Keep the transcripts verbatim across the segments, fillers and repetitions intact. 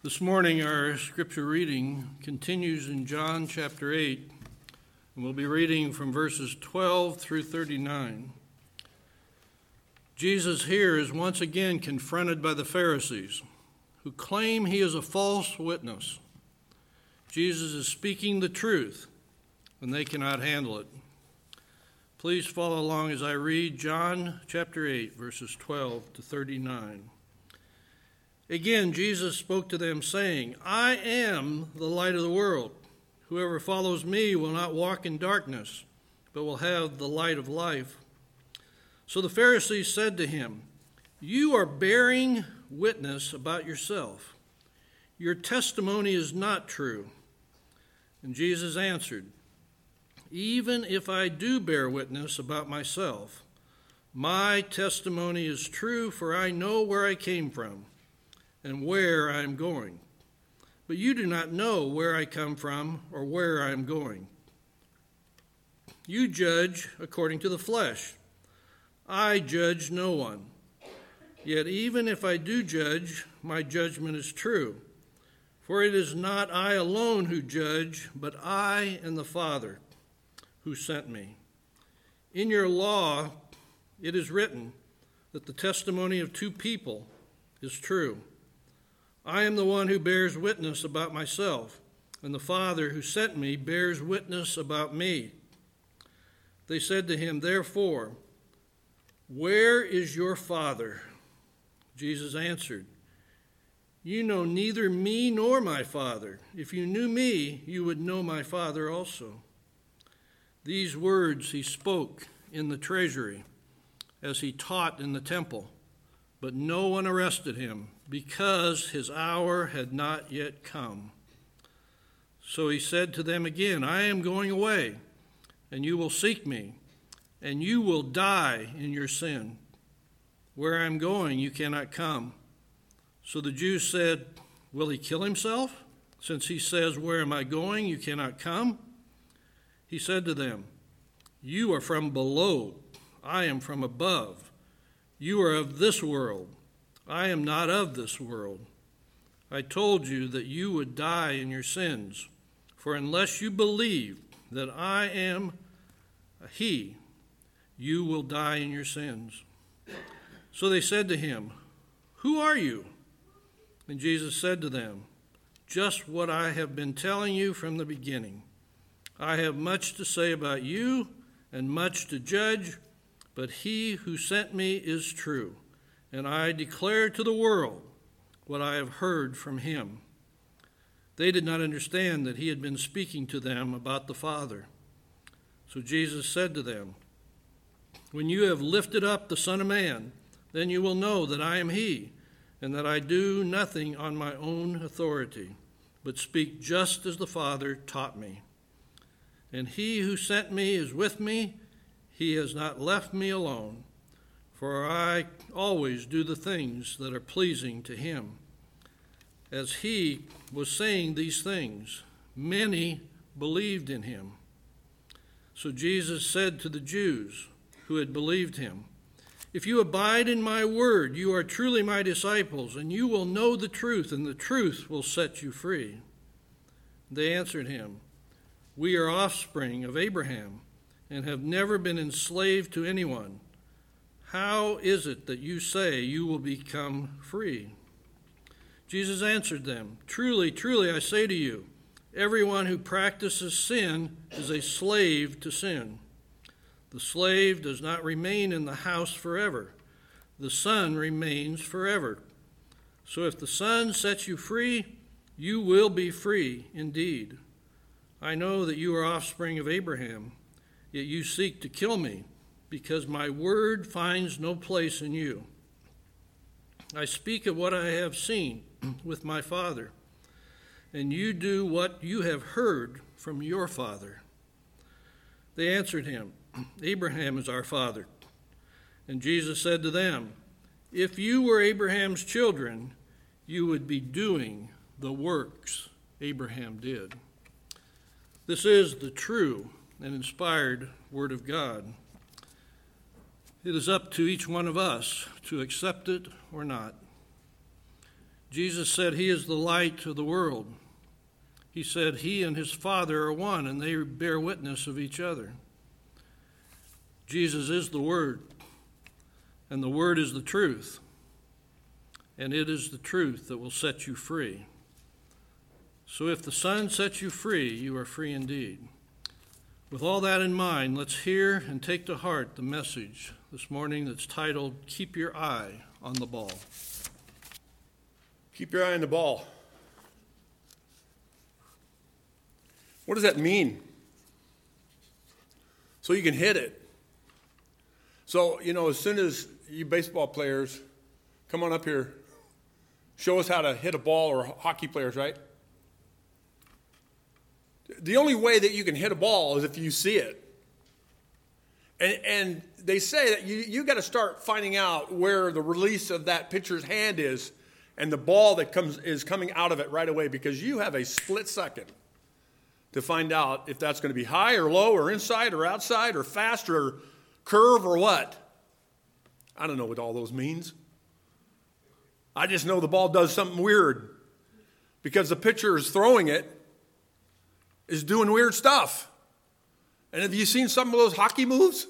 This morning, our scripture reading continues in John chapter eight, and we'll be reading from verses twelve through thirty-nine. Jesus here is once again confronted by the Pharisees, who claim he is a false witness. Jesus is speaking the truth, and they cannot handle it. Please follow along as I read John chapter eight, verses twelve to thirty-nine. Again, Jesus spoke to them, saying, I am the light of the world. Whoever follows me will not walk in darkness, but will have the light of life. So the Pharisees said to him, You are bearing witness about yourself. Your testimony is not true. And Jesus answered, Even if I do bear witness about myself, my testimony is true, for I know where I came from and where I am going. But you do not know where I come from or where I am going. You judge according to the flesh. I judge no one. Yet even if I do judge, my judgment is true. For it is not I alone who judge, but I and the Father who sent me. In your law it is written that the testimony of two people is true. I am the one who bears witness about myself, and the Father who sent me bears witness about me. They said to him, Therefore, where is your Father? Jesus answered, You know neither me nor my Father. If you knew me, you would know my Father also. These words he spoke in the treasury as he taught in the temple, but no one arrested him, because his hour had not yet come. So he said to them again, I am going away, and you will seek me, and you will die in your sin. Where I am going, you cannot come. So the Jews said, Will he kill himself, since he says, Where am I going, you cannot come? He said to them, You are from below, I am from above. You are of this world. I am not of this world. I told you that you would die in your sins, for unless you believe that I am he, you will die in your sins. So they said to him, Who are you? And Jesus said to them, Just what I have been telling you from the beginning. I have much to say about you and much to judge, but he who sent me is true, and I declare to the world what I have heard from him. They did not understand that he had been speaking to them about the Father. So Jesus said to them, When you have lifted up the Son of Man, then you will know that I am he, and that I do nothing on my own authority, but speak just as the Father taught me. And he who sent me is with me. He has not left me alone, for I always do the things that are pleasing to him. As he was saying these things, many believed in him. So Jesus said to the Jews who had believed him, If you abide in my word, you are truly my disciples, and you will know the truth, and the truth will set you free. They answered him, We are offspring of Abraham, and have never been enslaved to anyone. How is it that you say you will become free? Jesus answered them, Truly, truly, I say to you, everyone who practices sin is a slave to sin. The slave does not remain in the house forever. The Son remains forever. So if the Son sets you free, you will be free indeed. I know that you are offspring of Abraham, yet you seek to kill me, because my word finds no place in you. I speak of what I have seen with my Father, and you do what you have heard from your father. They answered him, Abraham is our father. And Jesus said to them, If you were Abraham's children, you would be doing the works Abraham did. This is the true and inspired Word of God. It is up to each one of us to accept it or not. Jesus said he is the light of the world. He said he and his Father are one, and they bear witness of each other. Jesus is the Word, and the Word is the truth, and it is the truth that will set you free. So if the Son sets you free, you are free indeed. With all that in mind, let's hear and take to heart the message this morning that's titled, Keep Your Eye on the Ball. Keep your eye on the ball. What does that mean? So you can hit it. So, you know, as soon as you baseball players come on up here, show us how to hit a ball, or hockey players, right? The only way that you can hit a ball is if you see it. And and they say that you, you got to start finding out where the release of that pitcher's hand is and the ball that comes is coming out of it right away, because you have a split second to find out if that's going to be high or low or inside or outside or fast or curve or what. I don't know what all those means. I just know the ball does something weird because the pitcher is throwing it, is doing weird stuff. And have you seen some of those hockey moves?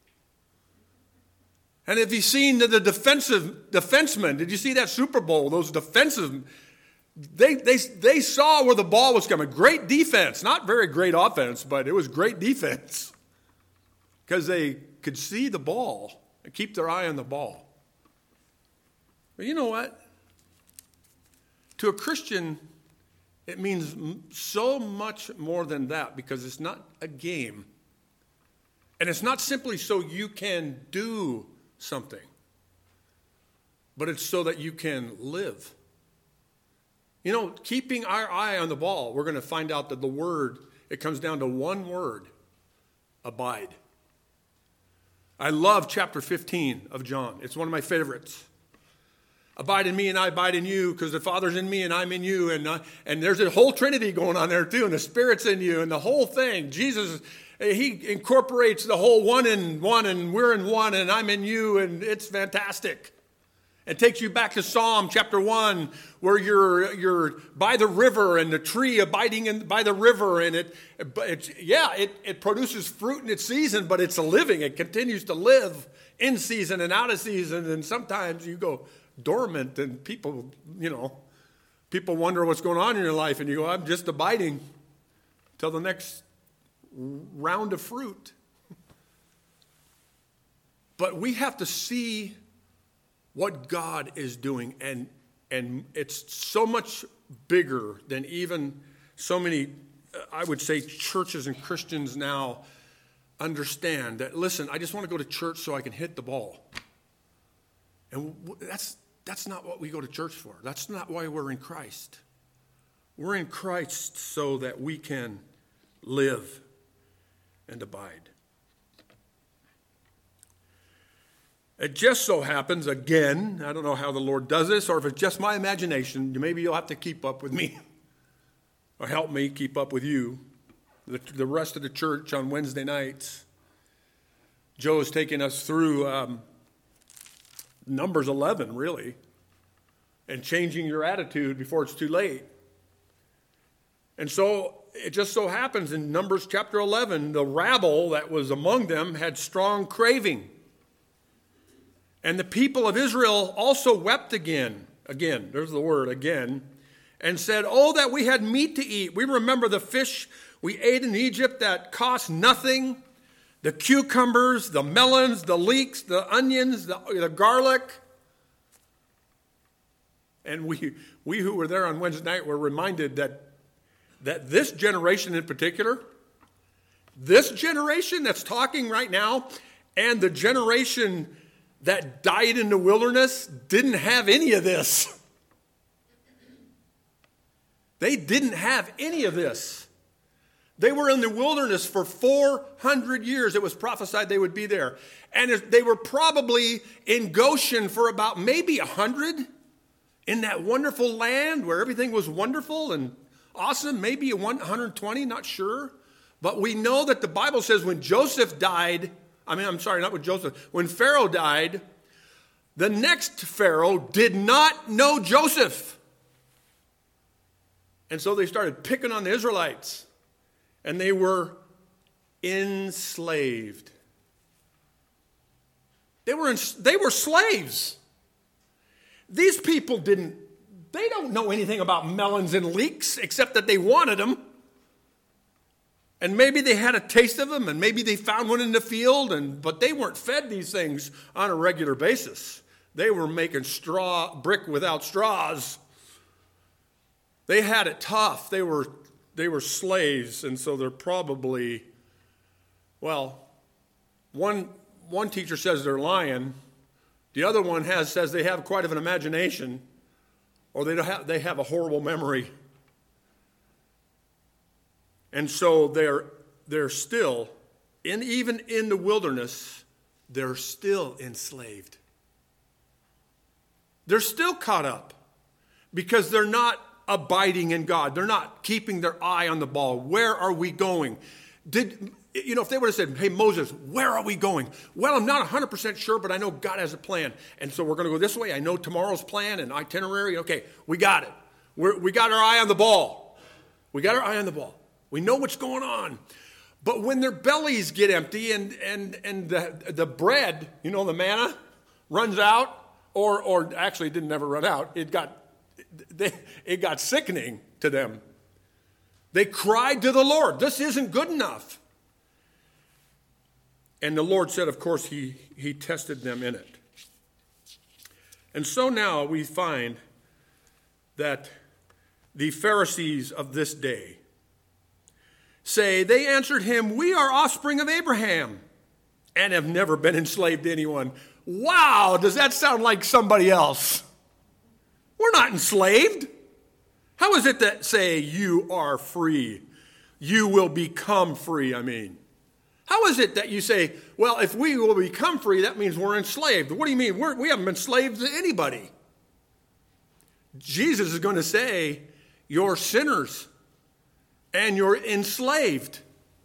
And have you seen the, the defensive defensemen? Did you see that Super Bowl? Those defensive, they, they, they saw where the ball was coming. Great defense. Not very great offense, but it was great defense. Because they could see the ball and keep their eye on the ball. But you know what? To a Christian, it means so much more than that, because it's not a game. And it's not simply so you can do something, but it's so that you can live. You know, keeping our eye on the ball, we're going to find out that the word, it comes down to one word, abide. I love chapter fifteen of John. It's one of my favorites. Abide in me and I abide in you, because the Father's in me and I'm in you. And uh, and there's a whole Trinity going on there too, and the Spirit's in you, and the whole thing. Jesus, he incorporates the whole one in one, and we're in one, and I'm in you, and it's fantastic. It takes you back to Psalm chapter one, where you're you're by the river, and the tree abiding in, by the river, and it, it's, yeah, it, it produces fruit in its season, but it's a living. It continues to live in season and out of season, and sometimes you go dormant, and people, you know, people wonder what's going on in your life, and you go, I'm just abiding till the next round of fruit. But we have to see what God is doing, and and it's so much bigger than even so many, I would say, churches and Christians now understand that, listen, I just want to go to church so I can hit the ball. And that's That's not what we go to church for. That's not why we're in Christ. We're in Christ so that we can live and abide. It just so happens, again, I don't know how the Lord does this, or if it's just my imagination, maybe you'll have to keep up with me, or help me keep up with you, the, the rest of the church on Wednesday nights. Joe is taking us through Um, Numbers eleven, really, and changing your attitude before it's too late. And so it just so happens in Numbers chapter eleven, the rabble that was among them had strong craving. And the people of Israel also wept again, again, there's the word, again, and said, oh, that we had meat to eat. We remember the fish we ate in Egypt that cost nothing, the cucumbers, the melons, the leeks, the onions, the, the garlic. And we we who were there on Wednesday night were reminded that, that this generation in particular, this generation that's talking right now, and the generation that died in the wilderness didn't have any of this. They didn't have any of this. They were in the wilderness for four hundred years. It was prophesied they would be there. And they were probably in Goshen for about maybe one hundred, in that wonderful land where everything was wonderful and awesome. Maybe one hundred twenty, not sure. But we know that the Bible says when Joseph died, I mean, I'm sorry, not when Joseph, when Pharaoh died, the next Pharaoh did not know Joseph. And so they started picking on the Israelites. And they were enslaved. They were, in, they were slaves. These people didn't, they don't know anything about melons and leeks except that they wanted them. And maybe they had a taste of them, and maybe they found one in the field, and but they weren't fed these things on a regular basis. They were making straw brick without straws. They had it tough. They were they were slaves, and so they're probably, well, one one teacher says they're lying. The other one has says they have quite of an imagination, or they don't have they have a horrible memory. And so they're they're still, in even in the wilderness, they're still enslaved. They're still caught up because they're not abiding in God. They're not keeping their eye on the ball. Where are we going? Did you know if they would have said, "Hey Moses, where are we going?" Well, I'm not one hundred percent sure, but I know God has a plan, and so we're going to go this way. I know tomorrow's plan and itinerary. Okay, we got it. We're, we got our eye on the ball. We got our eye on the ball. We know what's going on. But when their bellies get empty and and and the the bread, you know, the manna runs out, or or actually it didn't never run out. It got they, it got sickening to them. They cried to the Lord, "This isn't good enough." And the Lord said, of course, he he tested them in it. And so now we find that the Pharisees of this day say, they answered him, "We are offspring of Abraham and have never been enslaved to anyone." Wow, does that sound like somebody else? We're not enslaved. How is it that say you are free? You will become free, I mean. How is it that you say, well, if we will become free, that means we're enslaved? What do you mean? We're, we haven't been slaves to anybody. Jesus is going to say, you're sinners. And you're enslaved.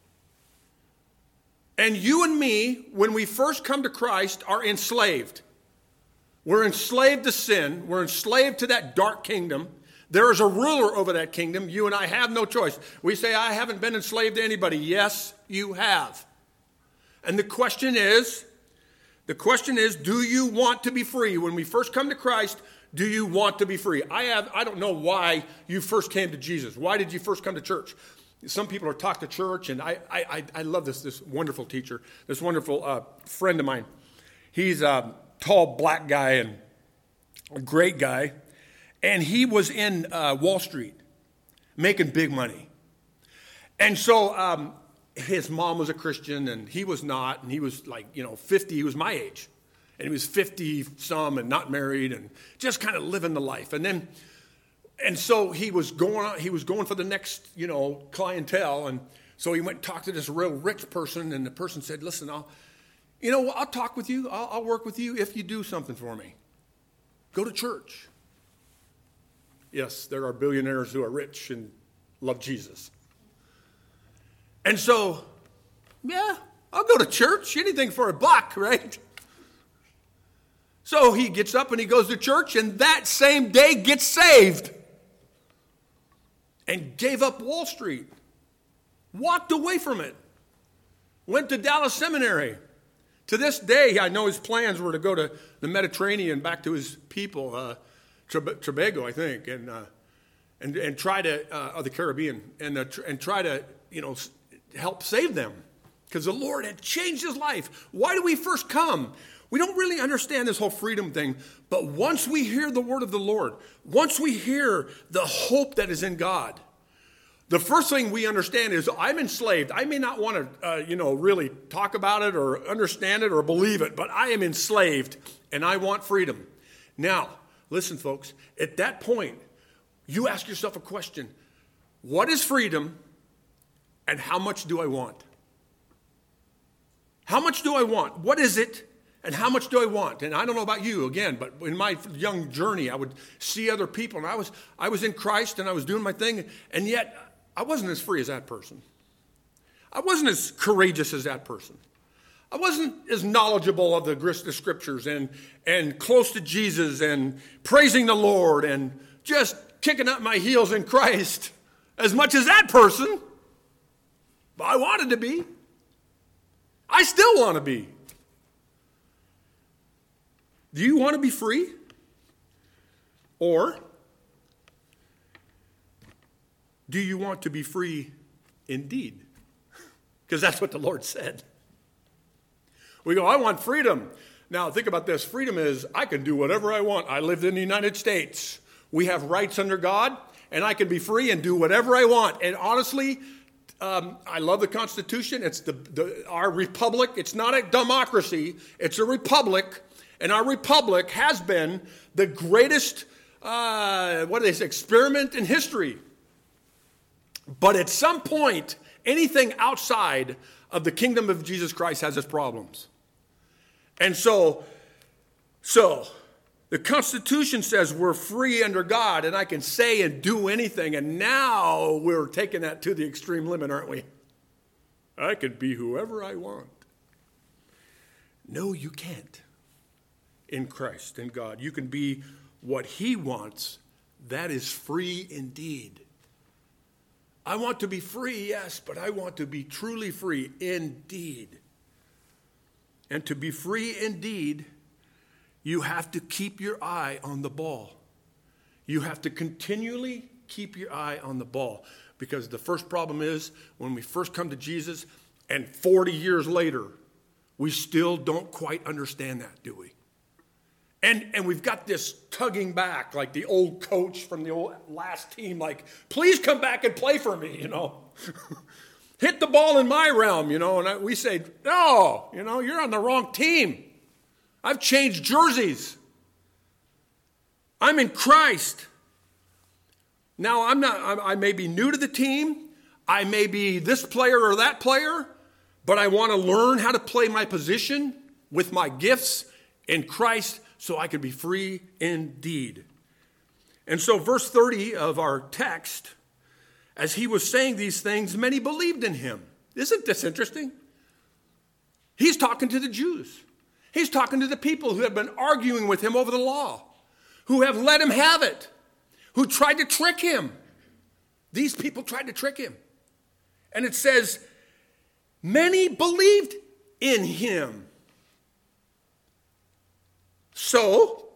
And you and me, when we first come to Christ, are enslaved. We're enslaved to sin. We're enslaved to that dark kingdom. There is a ruler over that kingdom. You and I have no choice. We say, I haven't been enslaved to anybody. Yes, you have. And the question is, the question is, do you want to be free? When we first come to Christ, do you want to be free? I have. I don't know why you first came to Jesus. Why did you first come to church? Some people are taught to church, and I I, I love this, this wonderful teacher, this wonderful uh, friend of mine. He's a tall black guy and a great guy, and he was in uh, Wall Street making big money. And so um, his mom was a Christian, and he was not, and he was like, you know, fifty. He was my age. And he was fifty-some and not married and just kind of living the life. And then, and so he was going on, he was going for the next, you know, clientele. And so he went and talked to this real rich person. And the person said, listen, I'll, you know, I'll talk with you. I'll, I'll work with you if you do something for me. Go to church. Yes, there are billionaires who are rich and love Jesus. And so, yeah, I'll go to church. Anything for a buck, right? So he gets up and he goes to church, and that same day gets saved and gave up Wall Street, walked away from it, went to Dallas Seminary. To this day, I know his plans were to go to the Mediterranean, back to his people, uh, Tobago, I think, and uh, and and try to, uh, or the Caribbean, and uh, tr- and try to, you know, help save them, because the Lord had changed his life. Why do we first come? We don't really understand this whole freedom thing, but once we hear the word of the Lord, once we hear the hope that is in God, the first thing we understand is I'm enslaved. I may not want to, uh, you know, really talk about it or understand it or believe it, but I am enslaved and I want freedom. Now, listen, folks, at that point, you ask yourself a question. What is freedom and how much do I want? How much do I want? What is it? And how much do I want? And I don't know about you, again, but in my young journey, I would see other people, and I was I was in Christ, and I was doing my thing, and yet I wasn't as free as that person. I wasn't as courageous as that person. I wasn't as knowledgeable of the, the Scriptures and, and close to Jesus and praising the Lord and just kicking up my heels in Christ as much as that person, but I wanted to be. I still want to be. Do you want to be free? Or do you want to be free indeed? Because that's what the Lord said. We go, I want freedom. Now, think about this. Freedom is, I can do whatever I want. I lived in the United States. We have rights under God, and I can be free and do whatever I want. And honestly, um, I love the Constitution. It's the, the our republic. It's not a democracy. It's a republic. And our republic has been the greatest, uh, what do they say, experiment in history. But at some point, anything outside of the kingdom of Jesus Christ has its problems. And so, so the Constitution says we're free under God and I can say and do anything. And now we're taking that to the extreme limit, aren't we? I can be whoever I want. No, you can't. In Christ, in God. You can be what he wants. That is free indeed. I want to be free, yes, but I want to be truly free indeed. And to be free indeed, you have to keep your eye on the ball. You have to continually keep your eye on the ball. Because the first problem is when we first come to Jesus and forty years later, we still don't quite understand that, do we? And, and we've got this tugging back, like the old coach from the old last team, like, please come back and play for me, you know. Hit the ball in my realm, you know. And I, we say, no, you know, you're on the wrong team. I've changed jerseys. I'm in Christ. Now, I'm not, I, I may be new to the team. I may be this player or that player, but I want to learn how to play my position with my gifts in Christ so I can be free indeed. And so verse thirty of our text, as he was saying these things, many believed in him. Isn't this interesting? He's talking to the Jews. He's talking to the people who have been arguing with him over the law, who have let him have it, who tried to trick him. These people tried to trick him. And it says, many believed in him. So,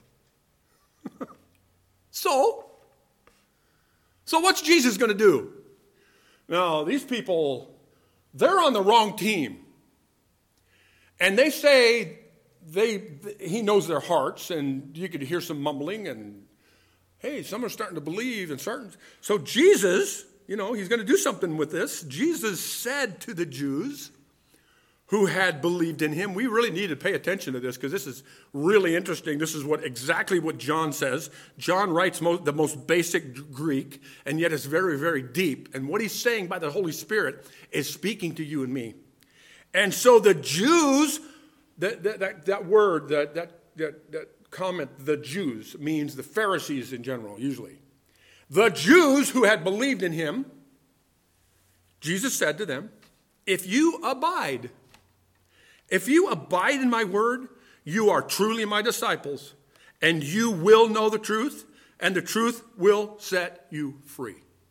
so, so what's Jesus going to do? Now, these people, they're on the wrong team. And they say they he knows their hearts, and you could hear some mumbling, and hey, some are starting to believe, and certain. So Jesus, you know, he's going to do something with this. Jesus said to the Jews who had believed in him. We really need to pay attention to this because this is really interesting. This is what exactly what John says. John writes most, the most basic Greek, and yet it's very, very deep. And what he's saying by the Holy Spirit is speaking to you and me. And so the Jews, that, that, that, that word, that, that, that, that comment, the Jews, means the Pharisees in general, usually. The Jews who had believed in him, Jesus said to them, if you abide, if you abide in my word, you are truly my disciples, and you will know the truth, and the truth will set you free.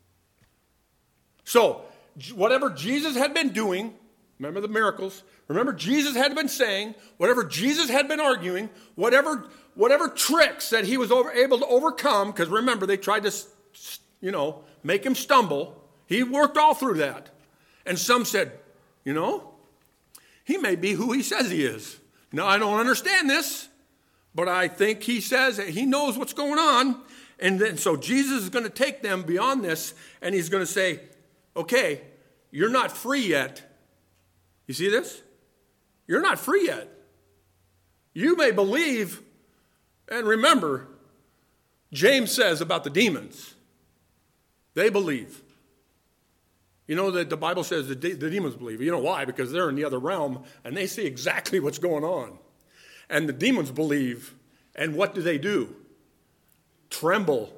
So, whatever Jesus had been doing, remember the miracles, remember Jesus had been saying, whatever Jesus had been arguing, whatever, whatever tricks that he was over, able to overcome, because remember, they tried to, you know, make him stumble. He worked all through that. And some said, you know, he may be who he says he is. Now, I don't understand this, but I think he says that he knows what's going on. And then, so Jesus is going to take them beyond this, and he's going to say, okay, you're not free yet. You see this? You're not free yet. You may believe, and remember, James says about the demons, they believe. You know that the Bible says the, de- the demons believe. You know why? Because they're in the other realm, and they see exactly what's going on. And the demons believe, and what do they do? Tremble.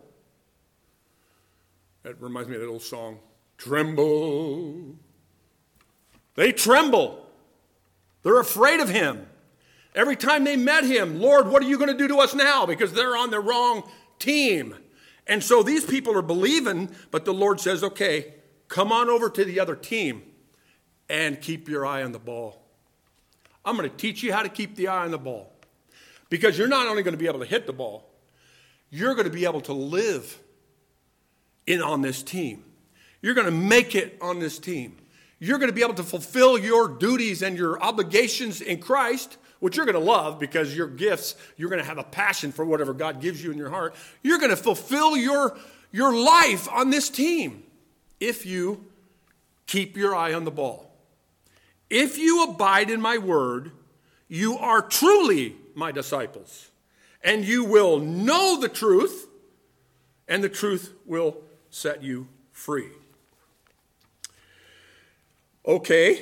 That reminds me of that old song, Tremble. They tremble. They're afraid of him. Every time they met him, Lord, what are you going to do to us now? Because they're on the wrong team. And so these people are believing, but the Lord says, okay, come on over to the other team and keep your eye on the ball. I'm going to teach you how to keep the eye on the ball. Because you're not only going to be able to hit the ball, you're going to be able to live in on this team. You're going to make it on this team. You're going to be able to fulfill your duties and your obligations in Christ, which you're going to love because your gifts, you're going to have a passion for whatever God gives you in your heart. You're going to fulfill your, your life on this team if you keep your eye on the ball. If you abide in my word, you are truly my disciples, and you will know the truth, and the truth will set you free. Okay.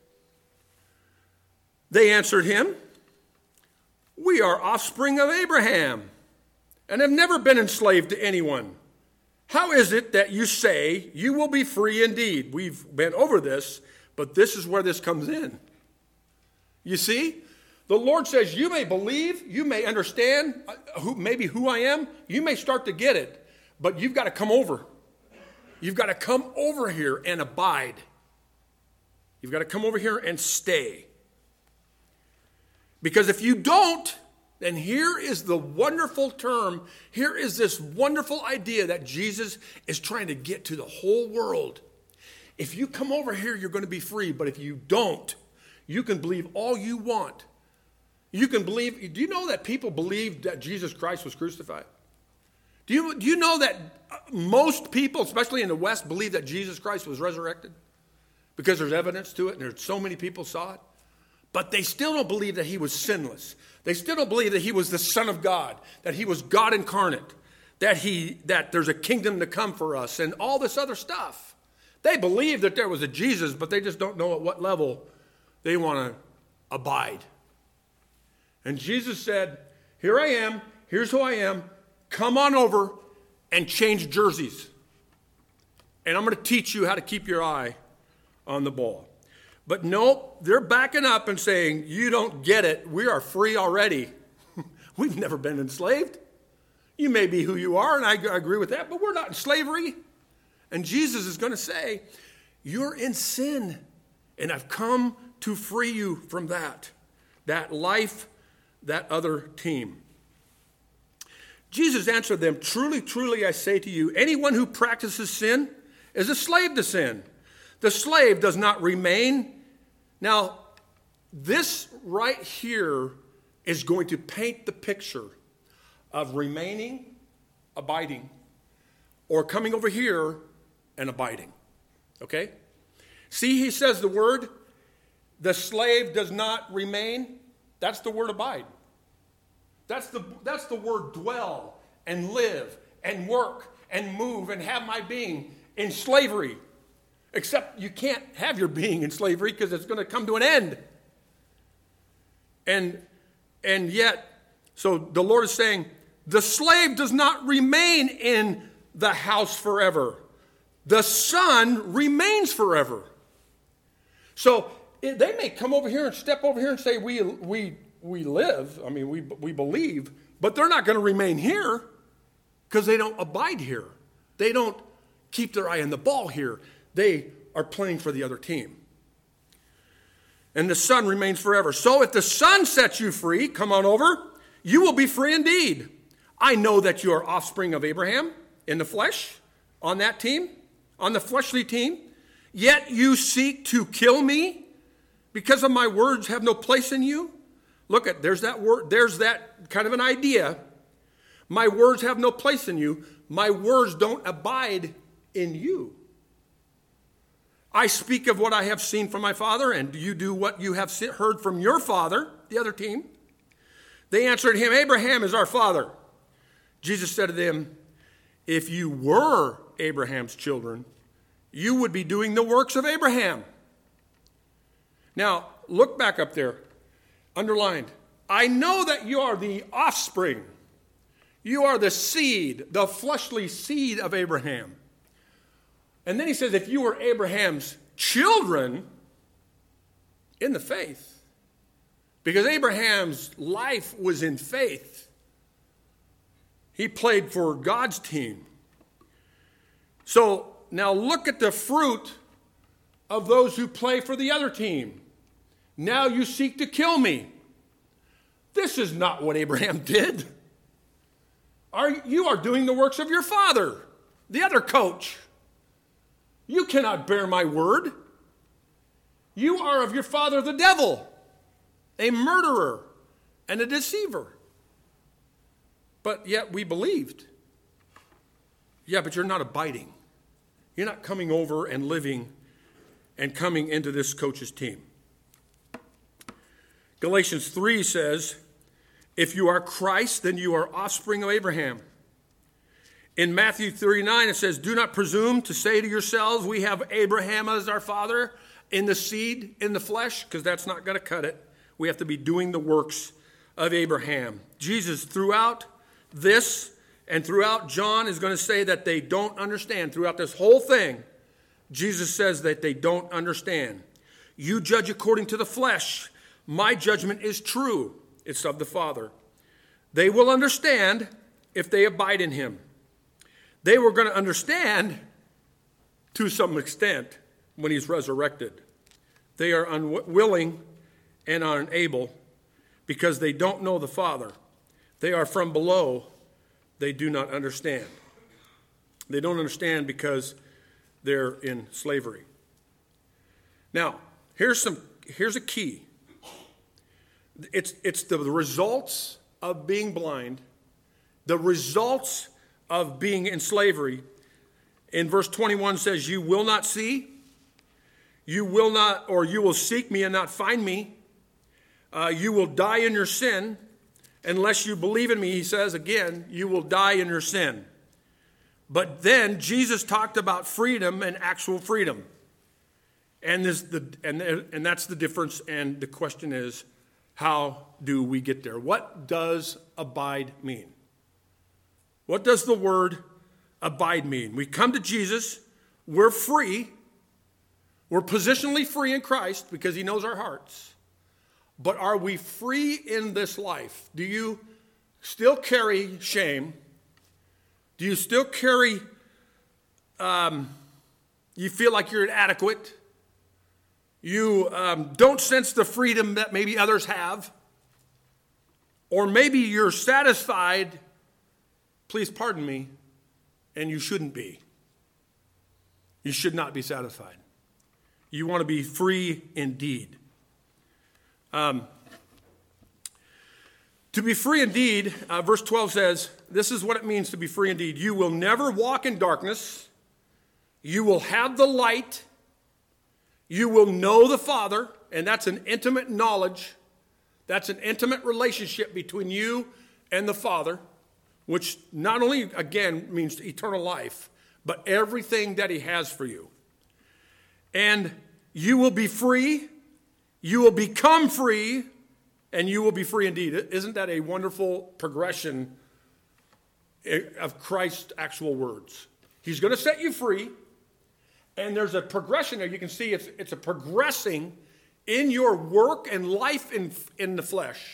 They answered him, we are offspring of Abraham and have never been enslaved to anyone. How is it that you say you will be free indeed? We've been over this, but this is where this comes in. You see, the Lord says you may believe, you may understand who, maybe who I am, you may start to get it, but you've got to come over. You've got to come over here and abide. You've got to come over here and stay. Because if you don't, then here is the wonderful term, here is this wonderful idea that Jesus is trying to get to the whole world. If you come over here, you're going to be free. But if you don't, you can believe all you want. You can believe, do you know that people believed that Jesus Christ was crucified? Do you, do you know that most people, especially in the West, believe that Jesus Christ was resurrected? Because there's evidence to it and there's so many people saw it. But they still don't believe that he was sinless. They still don't believe that he was the Son of God, that he was God incarnate, that he that there's a kingdom to come for us, and all this other stuff. They believe that there was a Jesus, but they just don't know at what level they want to abide. And Jesus said, here I am, here's who I am, come on over and change jerseys. And I'm going to teach you how to keep your eye on the ball. But nope, they're backing up and saying, you don't get it. We are free already. We've never been enslaved. You may be who you are, and I agree with that, but we're not in slavery. And Jesus is going to say, you're in sin, and I've come to free you from that, that life, that other team. Jesus answered them, truly, truly, I say to you, anyone who practices sin is a slave to sin. The slave does not remain. Now, this right here is going to paint the picture of remaining, abiding, or coming over here and abiding. Okay? See, he says the word, the slave does not remain. That's the word abide. That's the, that's the word dwell and live and work and move and have my being in slavery. Except you can't have your being in slavery because it's going to come to an end. And, and yet, so the Lord is saying, the slave does not remain in the house forever. The son remains forever. So it, they may come over here and step over here and say, we, we, we live, I mean, we, we believe, but they're not going to remain here because they don't abide here. They don't keep their eye on the ball here. They are playing for the other team. And the Son remains forever. So if the Son sets you free, come on over, you will be free indeed. I know that you are offspring of Abraham in the flesh, on that team, on the fleshly team. Yet you seek to kill me because of my words have no place in you. Look at, there's that word, there's that kind of an idea. My words have no place in you. My words don't abide in you. I speak of what I have seen from my father, and you do what you have heard from your father, the other team. They answered him, Abraham is our father. Jesus said to them, if you were Abraham's children, you would be doing the works of Abraham. Now, look back up there, underlined. I know that you are the offspring. You are the seed, the fleshly seed of Abraham. And then he says, if you were Abraham's children in the faith, because Abraham's life was in faith. He played for God's team. So now look at the fruit of those who play for the other team. Now you seek to kill me. This is not what Abraham did. Are, you are doing the works of your father, the other coach. You cannot bear my word. You are of your father the devil, a murderer and a deceiver. But yet we believed. Yeah, but you're not abiding. You're not coming over and living and coming into this coach's team. Galatians three says, if you are Christ, then you are offspring of Abraham. In Matthew thirty-nine, it says, do not presume to say to yourselves, we have Abraham as our father in the seed, in the flesh, because that's not going to cut it. We have to be doing the works of Abraham. Jesus, throughout this and throughout John, is going to say that they don't understand. Throughout this whole thing, Jesus says that they don't understand. You judge according to the flesh. My judgment is true. It's of the Father. They will understand if they abide in him. They were going to understand to some extent when he's resurrected. They are unwilling and unable because they don't know the Father. They are from below. They do not understand. They don't understand because they're in slavery. Now, here's some. Here's a key. It's, it's the results of being blind, the results of being in slavery. In verse twenty-one says, you will not see, you will not, or you will seek me and not find me. Uh, you will die in your sin. Unless you believe in me, he says again, you will die in your sin. But then Jesus talked about freedom and actual freedom. And, this, the, and, and that's the difference. And the question is, how do we get there? What does abide mean? What does the word abide mean? We come to Jesus. We're free. We're positionally free in Christ because he knows our hearts. But are we free in this life? Do you still carry shame? Do you still carry, um, you feel like you're inadequate? You um, don't sense the freedom that maybe others have? Or maybe you're satisfied, please pardon me, and you shouldn't be. You should not be satisfied. You want to be free indeed. Um, to be free indeed, uh, verse twelve says, this is what it means to be free indeed. You will never walk in darkness. You will have the light. You will know the Father, and that's an intimate knowledge. That's an intimate relationship between you and the Father, which not only, again, means eternal life, but everything that he has for you. And you will be free. You will become free, and you will be free indeed. Isn't that a wonderful progression of Christ's actual words? He's going to set you free, and there's a progression there. You can see it's, it's a progressing in your work and life in, in the flesh.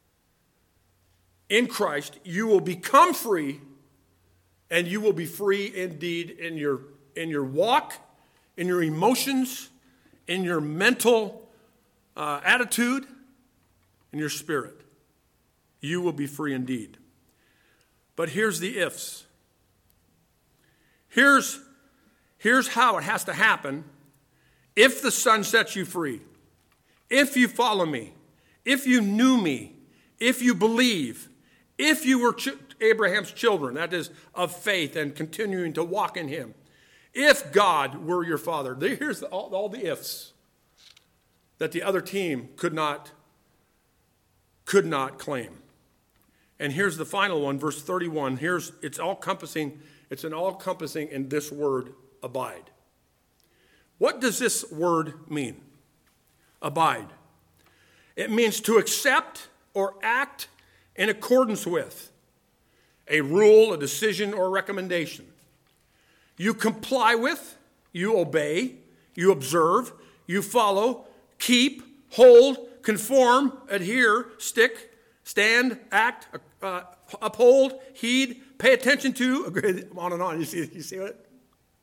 In Christ, you will become free, and you will be free indeed in your, in your walk, in your emotions, in your mental Uh, attitude, and your spirit. You will be free indeed. But here's the ifs. Here's, here's how it has to happen if the Son sets you free. If you follow me. If you knew me. If you believe. If you were ch- Abraham's children, that is, of faith and continuing to walk in him. If God were your father. Here's the, all, all the ifs that the other team could not, could not claim. And here's the final one, verse thirty-one. Here's, it's all encompassing, it's an all encompassing in this word, abide. What does this word mean? Abide. It means to accept or act in accordance with a rule, a decision, or a recommendation. You comply with, you obey, you observe, you follow, keep, hold, conform, adhere, stick, stand, act, uh, uphold, heed, pay attention to, on and on. You see, you see it?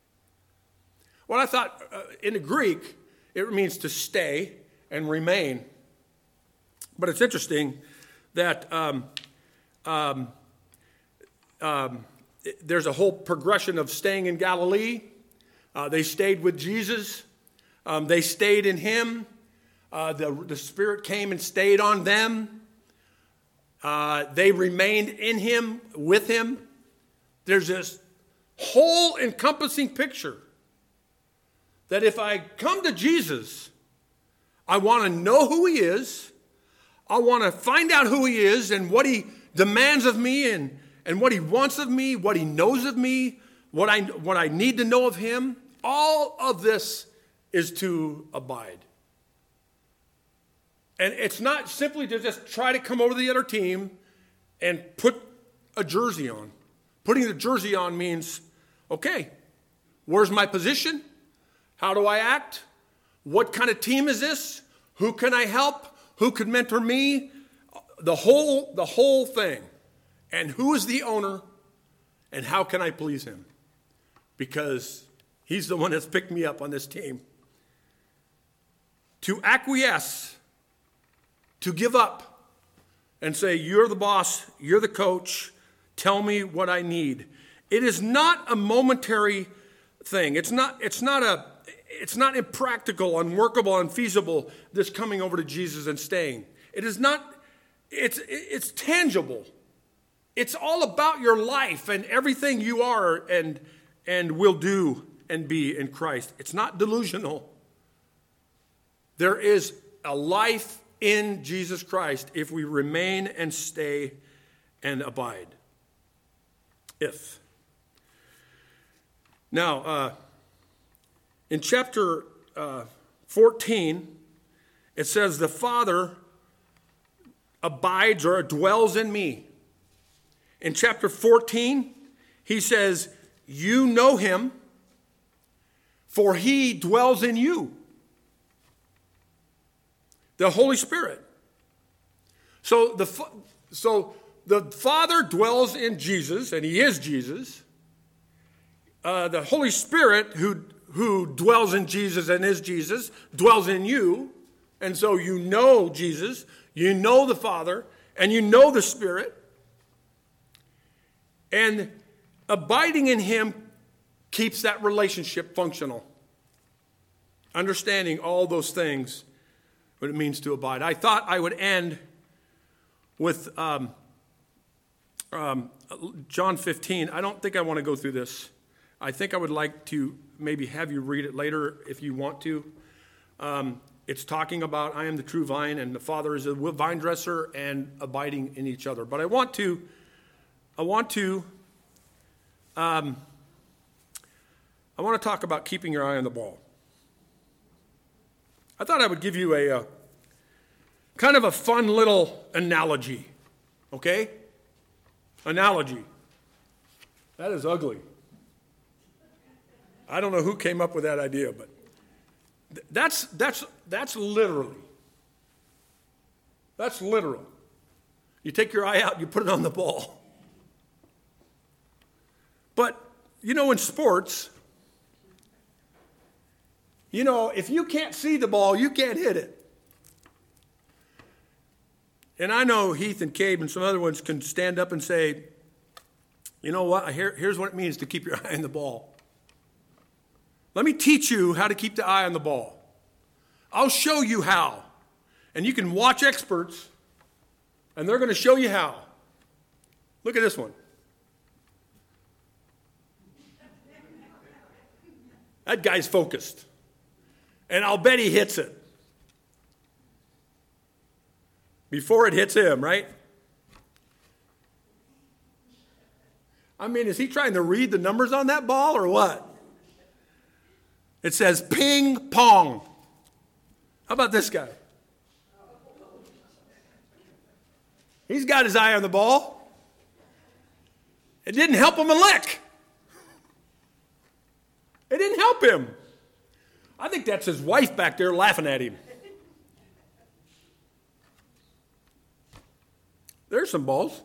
Well, I thought uh, in the Greek, it means to stay and remain. But it's interesting that um, um, um, it, there's a whole progression of staying in Galilee. Uh, they stayed with Jesus. Um, they stayed in him. Uh, the, the Spirit came and stayed on them. Uh, they remained in him, with him. There's this whole encompassing picture that if I come to Jesus, I want to know who he is. I want to find out who he is and what he demands of me and, and what he wants of me, what he knows of me, what I, what I need to know of him. All of this is to abide. And it's not simply to just try to come over to the other team and put a jersey on. Putting the jersey on means, okay, where's my position? How do I act? What kind of team is this? Who can I help? Who could mentor me? The whole, the whole thing. And who is the owner? And how can I please him? Because he's the one that's picked me up on this team. To acquiesce, to give up, and say, you're the boss, you're the coach, tell me what I need. It is not a momentary thing. It's not, it's not a, it's not impractical, unworkable, unfeasible, this coming over to Jesus and staying. It is not, it's, it's tangible. It's all about your life and everything you are and, and will do and be in Christ. It's not delusional. There is a life in Jesus Christ if we remain and stay and abide. If. Now, uh, in chapter uh, fourteen, it says, the Father abides or dwells in me. In chapter fourteen, he says, you know him, for he dwells in you. The Holy Spirit. So the, so the Father dwells in Jesus, and he is Jesus. Uh, the Holy Spirit, who, who dwells in Jesus and is Jesus, dwells in you. And so you know Jesus, you know the Father, and you know the Spirit. And abiding in him keeps that relationship functional. Understanding all those things, what it means to abide. I thought I would end with um, um, John fifteen. I don't think I want to go through this. I think I would like to maybe have you read it later if you want to. Um, it's talking about I am the true vine and the Father is a vine dresser and abiding in each other. But I want to, I want to, um, I want to talk about keeping your eye on the ball. I thought I would give you a, a kind of a fun little analogy, okay? Analogy. That is ugly. I don't know who came up with that idea, but th- that's that's that's literally. That's literal. You take your eye out, you put it on the ball. But you know, in sports, you know, if you can't see the ball, you can't hit it. And I know Heath and Cabe and some other ones can stand up and say, you know what, Here, here's what it means to keep your eye on the ball. Let me teach you how to keep the eye on the ball. I'll show you how. And you can watch experts, and they're going to show you how. Look at this one. That guy's focused. And I'll bet he hits it. Before it hits him, right? I mean, is he trying to read the numbers on that ball or what? It says ping pong. How about this guy? He's got his eye on the ball. It didn't help him a lick. It didn't help him. I think that's his wife back there laughing at him. There's some balls.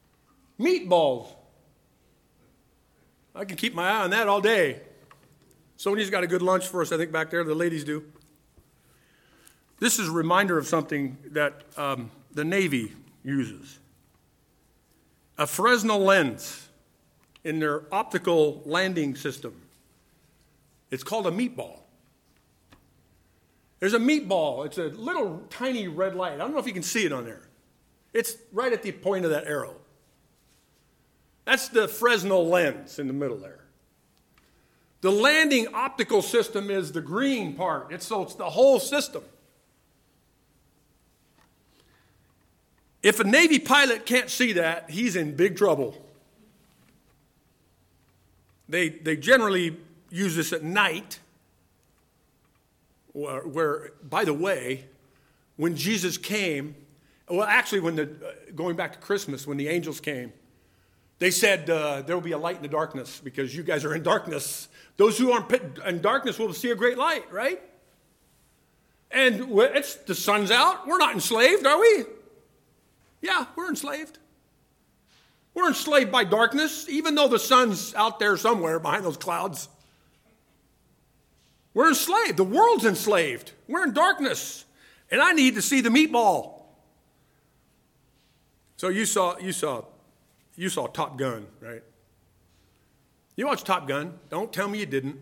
Meatballs. I can keep my eye on that all day. Somebody's got a good lunch for us, I think, back there. The ladies do. This is a reminder of something that um, the Navy uses. A Fresnel lens in their optical landing system. It's called a meatball. There's a meatball. It's a little tiny red light. I don't know if you can see it on there. It's right at the point of that arrow. That's the Fresnel lens in the middle there. The landing optical system is the green part. It's, so it's the whole system. If a Navy pilot can't see that, he's in big trouble. They, they generally use this at night, where, where, by the way, when Jesus came, well, actually, when the uh, going back to Christmas, when the angels came, they said uh, there will be a light in the darkness because you guys are in darkness. Those who are in darkness will see a great light, right? And it's the sun's out. We're not enslaved, are we? Yeah, we're enslaved. We're enslaved by darkness, even though the sun's out there somewhere behind those clouds. We're enslaved. The world's enslaved. We're in darkness. And I need to see the meatball. So you saw, you saw, you saw Top Gun, right? You watched Top Gun. Don't tell me you didn't.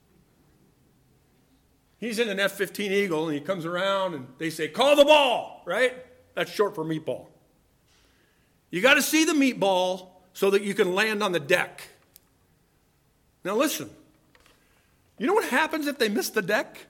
He's in an F fifteen Eagle, and he comes around, and they say, call the ball, right? That's short for meatball. You got to see the meatball so that you can land on the deck. Now listen. You know what happens if they miss the deck?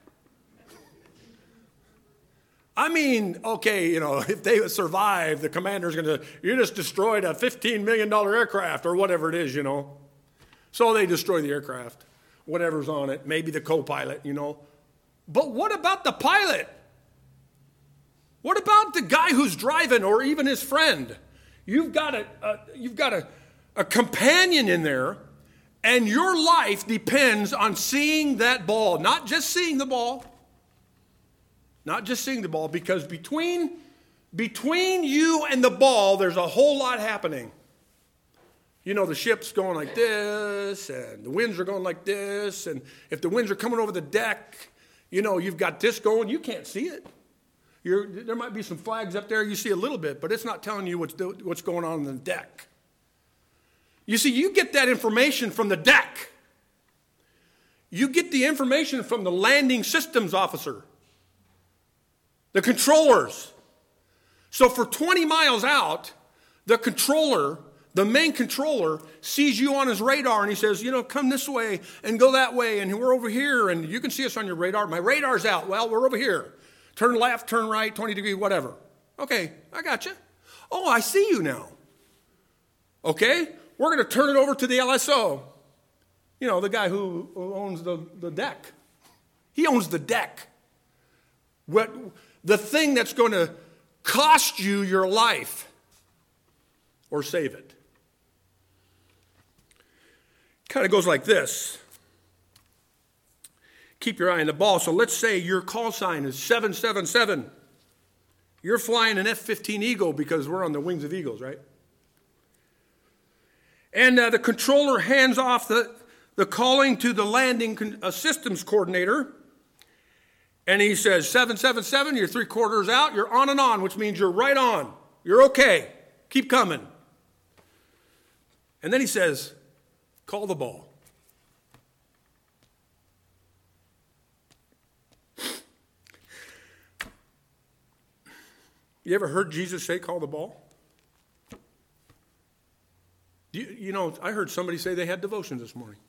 I mean, okay, you know, if they survive, the commander's going to, you just destroyed a fifteen million dollars aircraft or whatever it is, you know. So they destroy the aircraft, whatever's on it, maybe the co-pilot, you know. But what about the pilot? What about the guy who's driving or even his friend? You've got a, a you've got a, a companion in there, and your life depends on seeing that ball, not just seeing the ball. Not just seeing the ball, because between, between you and the ball, there's a whole lot happening. You know, the ship's going like this, and the winds are going like this, and if the winds are coming over the deck, you know, you've got this going, you can't see it. You're, there might be some flags up there, you see a little bit, but it's not telling you what's, what's going on on the deck. You see, you get that information from the deck. You get the information from the landing systems officer. The controllers. So for twenty miles out, the controller, the main controller, sees you on his radar and he says, you know, come this way and go that way and we're over here and you can see us on your radar. My radar's out. Well, we're over here. Turn left, turn right, twenty degrees, whatever. Okay, I got you. Oh, I see you now. Okay, we're going to turn it over to the L S O. You know, the guy who owns the, the deck. He owns the deck. What... The thing that's going to cost you your life or save it. Kind of goes like this. Keep your eye on the ball. So let's say your call sign is seven seven seven. You're flying an F fifteen Eagle because we're on the wings of eagles, right? And uh, the controller hands off the, the calling to the landing con- uh, systems coordinator. And he says, seven seven seven, you're three quarters out, you're on and on, which means you're right on. You're okay. Keep coming. And then he says, call the ball. You ever heard Jesus say, call the ball? You, you know, I heard somebody say they had devotions this morning.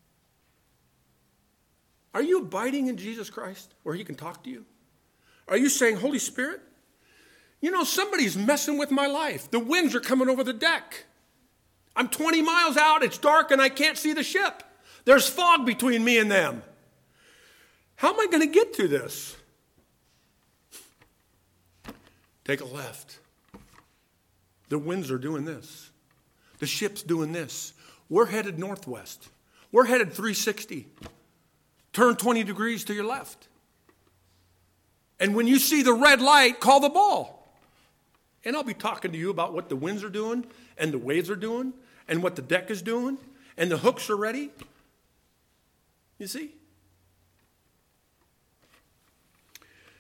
Are you abiding in Jesus Christ where he can talk to you? Are you saying, Holy Spirit, you know, somebody's messing with my life. The winds are coming over the deck. I'm twenty miles out, it's dark, and I can't see the ship. There's fog between me and them. How am I going to get through this? Take a left. The winds are doing this. The ship's doing this. We're headed northwest. We're headed three sixty. Turn twenty degrees to your left. And when you see the red light, call the ball. And I'll be talking to you about what the winds are doing and the waves are doing and what the deck is doing and the hooks are ready. You see?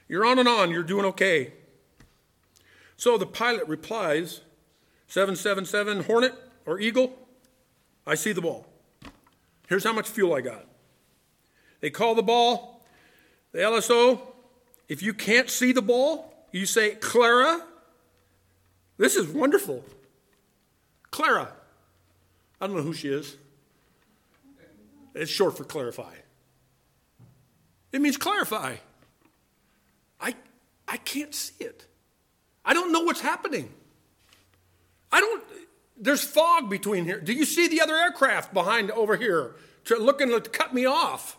You're on and on. You're doing okay. So the pilot replies, seven seven seven Hornet or Eagle, I see the ball. Here's how much fuel I got. They call the ball. The L S O, if you can't see the ball, you say, Clara. This is wonderful. Clara. I don't know who she is. It's short for clarify. It means clarify. I, I can't see it. I don't know what's happening. I don't, there's fog between here. Do you see the other aircraft behind over here looking to cut me off?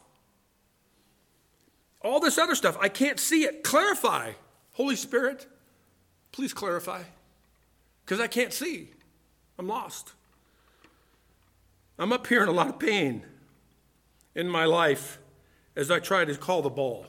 All this other stuff, I can't see it. Clarify. Holy Spirit, please clarify. Because I can't see. I'm lost. I'm up here in a lot of pain in my life as I try to call the ball.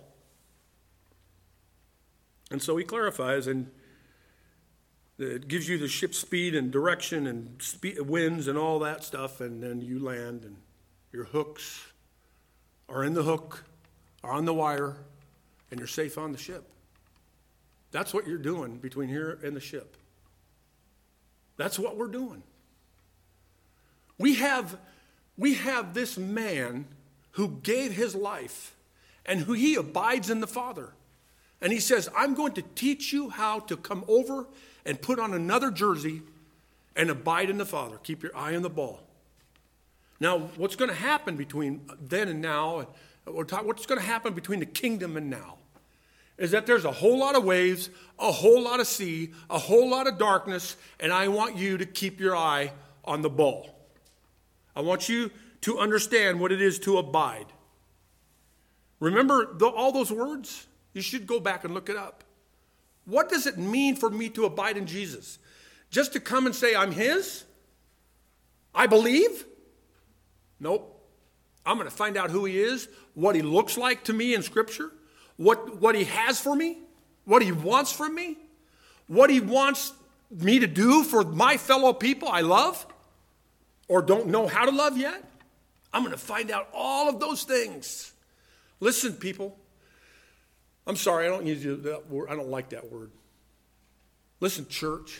And so he clarifies, and it gives you the ship speed and direction and speed, winds and all that stuff, and then you land, and your hooks are in the hook, are on the wire, and you're safe on the ship. That's what you're doing between here and the ship. That's what we're doing. We have, we have this man who gave his life and who he abides in the Father. And he says, I'm going to teach you how to come over and put on another jersey and abide in the Father. Keep your eye on the ball. Now, what's going to happen between then and now, what's going to happen between the kingdom and now, is that there's a whole lot of waves, a whole lot of sea, a whole lot of darkness, and I want you to keep your eye on the ball. I want you to understand what it is to abide. Remember the, all those words? You should go back and look it up. What does it mean for me to abide in Jesus? Just to come and say I'm his? I believe? Nope. I'm going to find out who he is, what he looks like to me in Scripture, what, what he has for me, what he wants from me, what he wants me to do for my fellow people I love or don't know how to love yet. I'm going to find out all of those things. Listen, people. I'm sorry, I don't use that word. I don't like that word. Listen, church.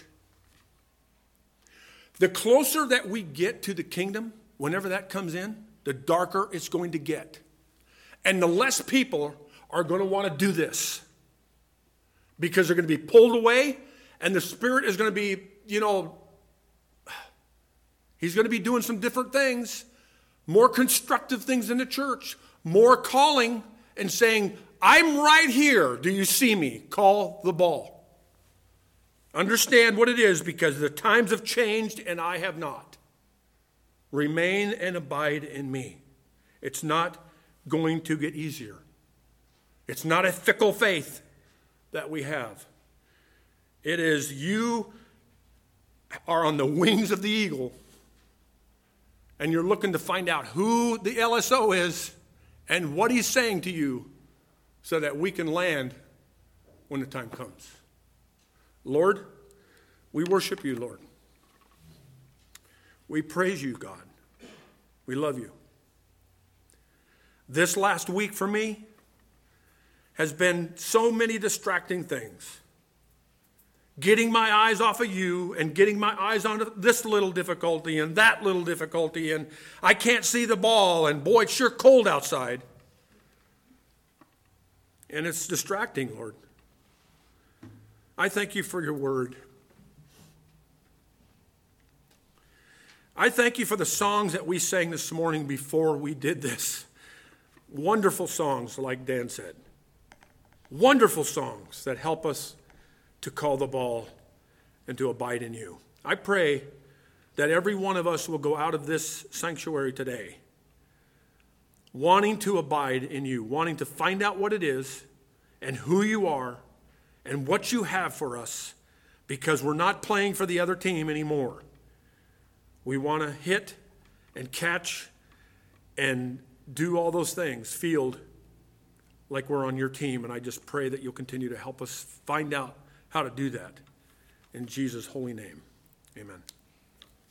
The closer that we get to the kingdom, whenever that comes in, the darker it's going to get. And the less people are going to want to do this. Because they're going to be pulled away, and the Spirit is going to be, you know, he's going to be doing some different things, more constructive things in the church, more calling and saying, I'm right here. Do you see me? Call the ball. Understand what it is, because the times have changed and I have not. Remain and abide in me. It's not going to get easier. It's not a fickle faith that we have. It is you are on the wings of the eagle, and you're looking to find out who the L S O is and what he's saying to you so that we can land when the time comes. Lord, we worship you, Lord. We praise you, God. We love you. This last week for me has been so many distracting things. Getting my eyes off of you and getting my eyes on this little difficulty and that little difficulty, and I can't see the ball, and boy, it's sure cold outside. And it's distracting, Lord. I thank you for your word. I thank you for the songs that we sang this morning before we did this. Wonderful songs, like Dan said. Wonderful songs that help us to call the ball and to abide in you. I pray that every one of us will go out of this sanctuary today wanting to abide in you, wanting to find out what it is and who you are and what you have for us, because we're not playing for the other team anymore. We want to hit and catch and do all those things, field like we're on your team, and I just pray that you'll continue to help us find out how to do that. In Jesus' holy name, amen.